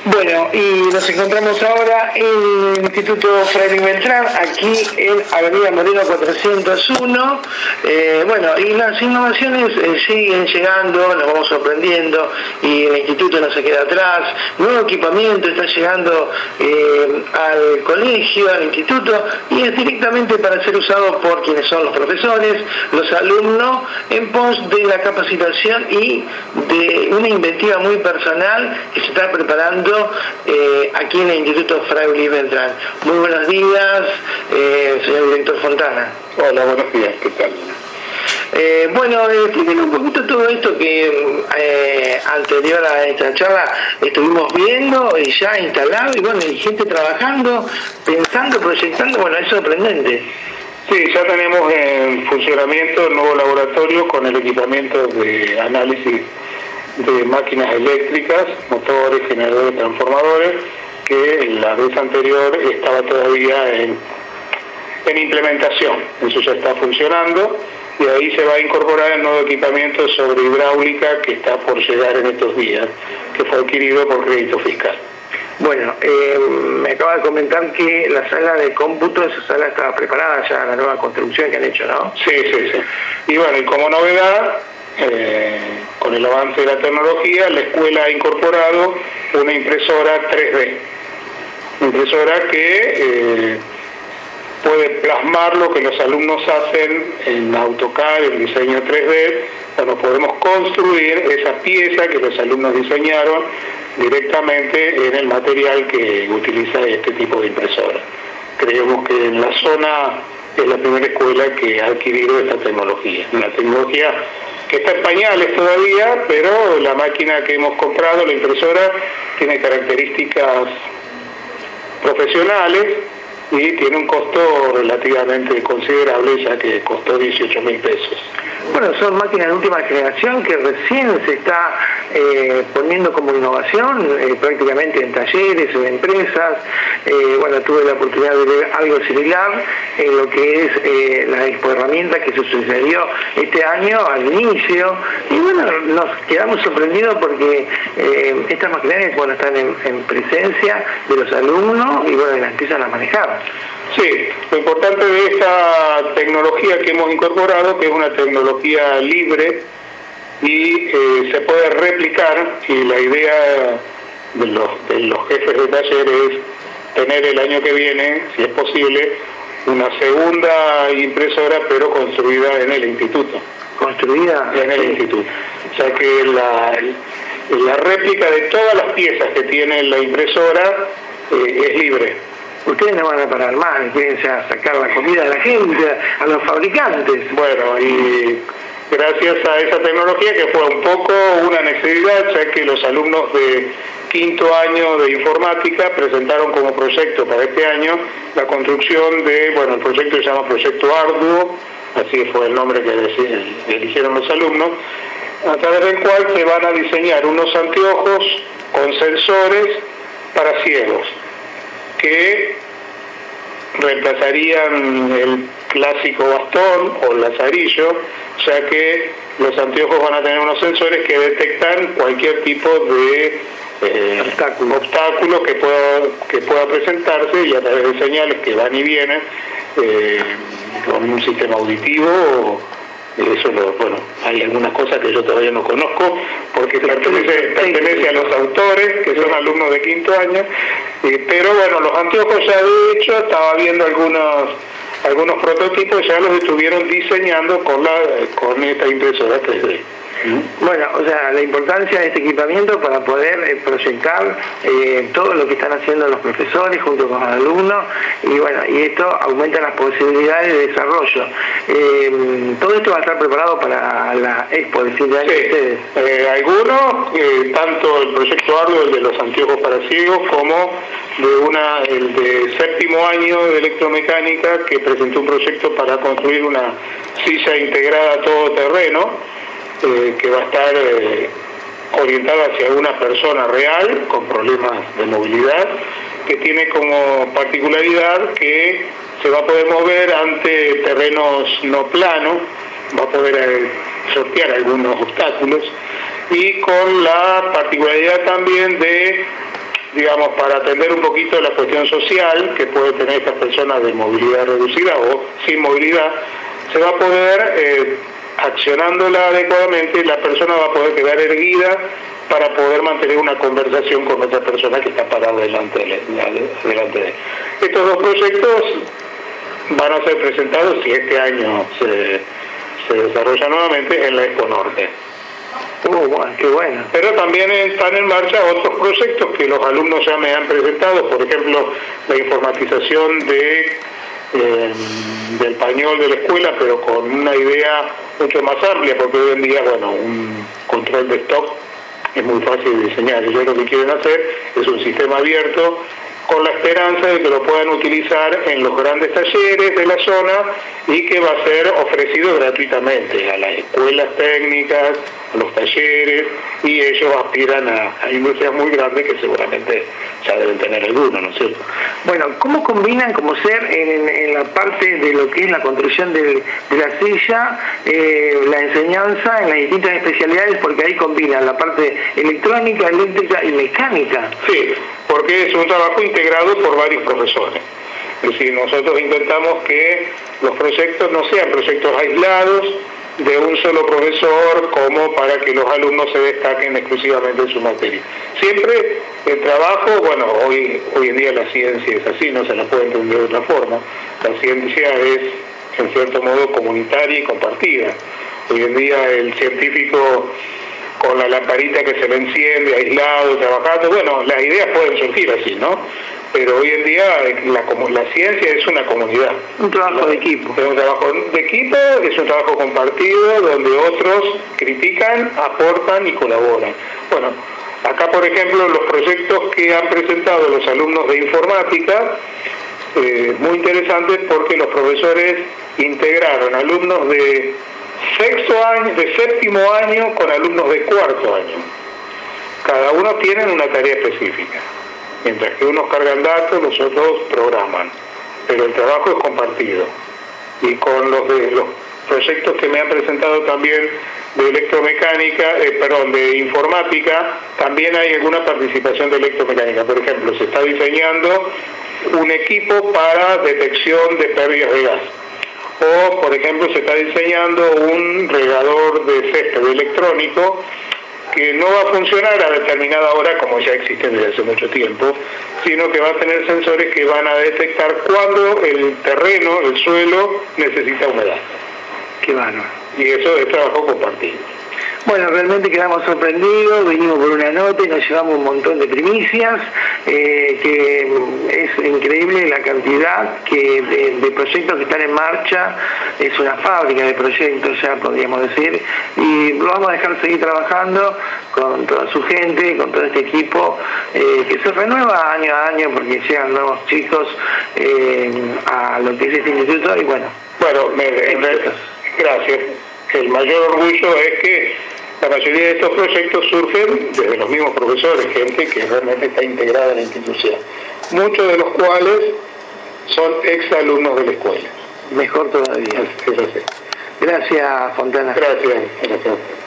Bueno, y nos encontramos ahora en el Instituto Fray Beltrán, aquí en Avenida Moreno 401. Bueno, y las innovaciones siguen llegando, nos vamos sorprendiendo, y el instituto no se queda atrás. Nuevo equipamiento está llegando al colegio, al instituto, y es directamente para ser usado por quienes son los profesores, los alumnos, en pos de la capacitación y de una inventiva muy personal que se está preparando aquí en el Instituto Fray Beltrán. Muy buenos días, señor director Fontana. Hola, buenos días, ¿qué tal? Bueno, explíquenos un poquito todo esto que anterior a esta charla estuvimos viendo y ya instalado, y bueno, hay gente trabajando, pensando, proyectando. Bueno, es sorprendente. Sí, ya tenemos en funcionamiento el nuevo laboratorio con el equipamiento de análisis de máquinas eléctricas, motores, generadores, transformadores, que la vez anterior estaba todavía en implementación. Eso ya está funcionando, y ahí se va a incorporar el nuevo equipamiento sobre hidráulica que está por llegar en estos días, que fue adquirido por crédito fiscal. Bueno, me acaba de comentar que la sala de cómputo, esa sala estaba preparada ya, la nueva construcción que han hecho, ¿no? Sí. Y bueno, y como novedad, con el avance de la tecnología, la escuela ha incorporado una impresora 3D. Impresora que puede plasmar lo que los alumnos hacen en AutoCAD, en diseño 3D. Bueno, podemos construir esa pieza que los alumnos diseñaron directamente en el material que utiliza este tipo de impresora. Creemos que en la zona es la primera escuela que ha adquirido esta tecnología. Una tecnología que está en pañales todavía, pero la máquina que hemos comprado, la impresora, tiene características profesionales y tiene un costo relativamente considerable, ya que costó 18.000 pesos. Bueno, son máquinas de última generación que recién se está poniendo como innovación, prácticamente en talleres, en empresas. Bueno, tuve la oportunidad de ver algo similar en lo que es la expo herramientas que se sucedió este año al inicio. Y bueno, nos quedamos sorprendidos porque estas maquinarias, bueno, están en presencia de los alumnos y bueno, las empiezan a manejar. Sí, lo importante de esta tecnología que hemos incorporado, que es una tecnología libre y se puede replicar, y la idea de los jefes de taller es tener el año que viene, si es posible, una segunda impresora, pero construida en el instituto. ¿Construida? En el instituto. O sea que la réplica de todas las piezas que tiene la impresora es libre. Ustedes no van a parar más, quieren sacar la comida a la gente, a los fabricantes. Bueno, y gracias a esa tecnología, que fue un poco una necesidad, ya que los alumnos de quinto año de informática presentaron como proyecto para este año la construcción de, bueno, el proyecto se llama Proyecto Arduo, así fue el nombre que eligieron los alumnos, a través del cual se van a diseñar unos anteojos con sensores para ciegos, que reemplazarían el clásico bastón o lazarillo, ya que los anteojos van a tener unos sensores que detectan cualquier tipo de obstáculo que pueda presentarse, y a través de señales que van y vienen con un sistema auditivo. Eso bueno, hay algunas cosas que yo todavía no conozco, porque pertenece a los autores, que son alumnos de quinto año, pero bueno, los anteojos ya de hecho estaba viendo algunos prototipos, ya los estuvieron diseñando con esta impresora 3D. Bueno, o sea, la importancia de este equipamiento para poder proyectar todo lo que están haciendo los profesores junto con los alumnos, y bueno, y esto aumenta las posibilidades de desarrollo. Todo esto va a estar preparado para la expo de fin de año. Sí. Algunos, tanto el proyecto Arduo, el de los anteojos para ciegos, como el de séptimo año de electromecánica, que presentó un proyecto para construir una silla integrada a todo terreno, que va a estar orientada hacia una persona real con problemas de movilidad, que tiene como particularidad que se va a poder mover ante terrenos no planos, va a poder sortear algunos obstáculos, y con la particularidad también de digamos, para atender un poquito la cuestión social que puede tener estas personas de movilidad reducida o sin movilidad, se va a poder, accionándola adecuadamente, la persona va a poder quedar erguida para poder mantener una conversación con otra persona que está parada delante de él. Estos dos proyectos van a ser presentados, si este año se desarrolla nuevamente, en la Expo Norte. Bueno, qué bueno. Pero también están en marcha otros proyectos que los alumnos ya me han presentado, por ejemplo, la informatización del pañol de la escuela, pero con una idea mucho más amplia, porque hoy en día, bueno, un control de stock es muy fácil de diseñar. Ellos lo que quieren hacer es un sistema abierto con la esperanza de que lo puedan utilizar en los grandes talleres de la zona y que va a ser ofrecido gratuitamente a las escuelas técnicas, a los talleres, y ellos aspiran a industrias muy grandes que seguramente ya deben tener alguno, ¿no es cierto? Bueno, ¿cómo combinan como ser en la parte de lo que es la construcción de la silla, la enseñanza en las distintas especialidades? Porque ahí combinan la parte electrónica, eléctrica y mecánica. Sí, porque es un trabajo integrado por varios profesores. Es decir, nosotros intentamos que los proyectos no sean proyectos aislados de un solo profesor como para que los alumnos se destaquen exclusivamente en su materia. Siempre el trabajo, bueno, hoy en día la ciencia es así, no se la puede entender de otra forma. La ciencia es, en cierto modo, comunitaria y compartida. Hoy en día el científico con la lamparita que se le enciende, aislado, trabajando, bueno, las ideas pueden surgir así, ¿no? Pero hoy en día la ciencia es una comunidad. Un trabajo de equipo. Es un trabajo de equipo, es un trabajo compartido, donde otros critican, aportan y colaboran. Bueno, acá por ejemplo los proyectos que han presentado los alumnos de informática, muy interesantes porque los profesores integraron alumnos de séptimo año con alumnos de cuarto año. Cada uno tiene una tarea específica. Mientras que unos cargan datos, los otros programan. Pero el trabajo es compartido. Y con los proyectos que me han presentado también de electromecánica, de informática, también hay alguna participación de electromecánica. Por ejemplo, se está diseñando un equipo para detección de pérdidas de gas. O, por ejemplo, se está diseñando un regador de césped electrónico que no va a funcionar a determinada hora, como ya existen desde hace mucho tiempo, sino que va a tener sensores que van a detectar cuando el terreno, el suelo, necesita humedad. Qué bárbaro. Y eso es trabajo compartido. Bueno, realmente quedamos sorprendidos, vinimos por una nota y nos llevamos un montón de primicias, que es increíble la cantidad de proyectos que están en marcha, es una fábrica de proyectos ya podríamos decir, y lo vamos a dejar seguir trabajando con toda su gente, con todo este equipo, que se renueva año a año porque llegan nuevos chicos a lo que es este instituto y bueno. Bueno, gracias. El mayor orgullo es que la mayoría de estos proyectos surgen desde los mismos profesores, gente que realmente está integrada en la institución, muchos de los cuales son exalumnos de la escuela. Mejor todavía. Gracias. Gracias, Fontana. Gracias.